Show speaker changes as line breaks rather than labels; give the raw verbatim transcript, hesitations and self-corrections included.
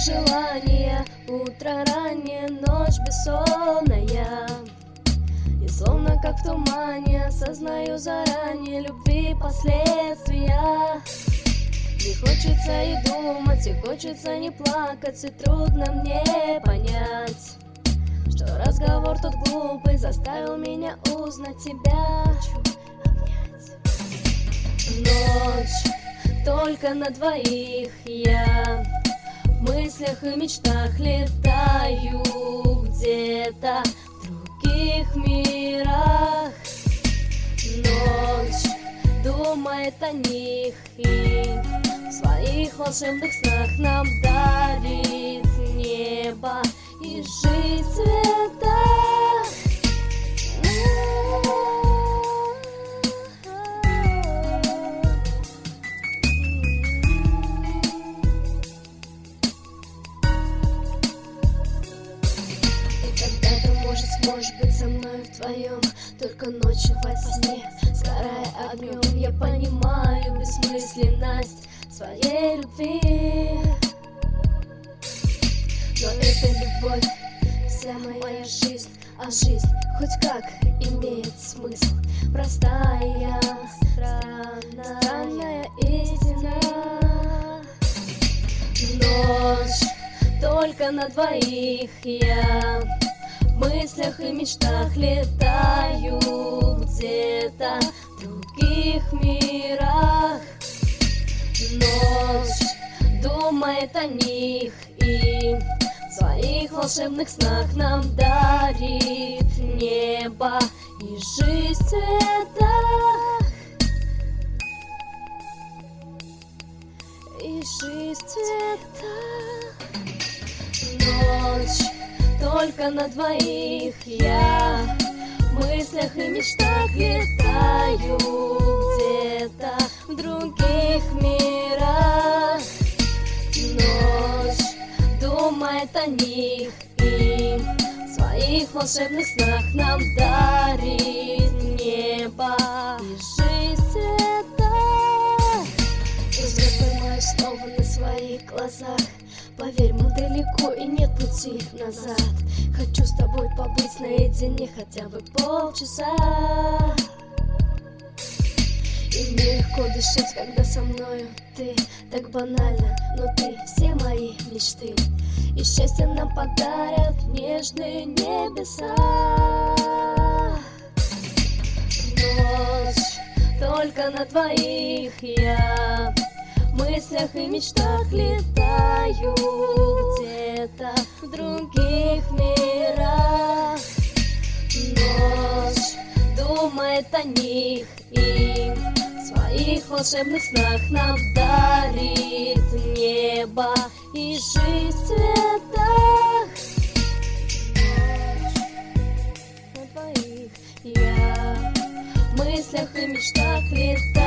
желания, утро раннее, ночь бессонная. И словно как в тумане осознаю заранее любви последствия. Не хочется и думать, и хочется не плакать, и трудно мне понять, что разговор тот глупый заставил меня узнать тебя. Ночь только на двоих, я в мыслях и мечтах летаю где-то в других мирах. Ночь думает о них и в своих волшебных снах нам дарит небо и жизнь в цветах. И когда ты, может, сможешь быть со мной вдвоем, только ночью во сне, сгорая огнем, я понимаю бессмысленность своей любви. Но это любовь, вся моя жизнь, а жизнь хоть как имеет смысл. Простая, странная, странная истина. Ночь только на двоих, я в мыслях и мечтах летаю где-то в других мирах. Ночь думает о них и в своих волшебных снах нам дарит небо и жизнь в цветах. И жизнь в цветах. Ночь только на двоих, я в мыслях и мечтах летаю где-то в других мирах. Ночь думает о них и в своих волшебных снах нам дарит небо и жизнь в цветах. Взгляд поймаю снова на своих глазах. Поверь, мы далеко и нет пути назад. Хочу с тобой побыть наедине хотя бы полчаса. И мне легко дышать, когда со мною ты. Так банально, но ты все мои мечты. И счастье нам подарят нежные небеса. Ночь только на двоих, я в мыслях и мечтах летаю где-то в других мирах. Ночь думает о них и в своих волшебных снах нам дарит небо и жизнь в цветах. Ночь на двоих, я в мыслях и мечтах летаю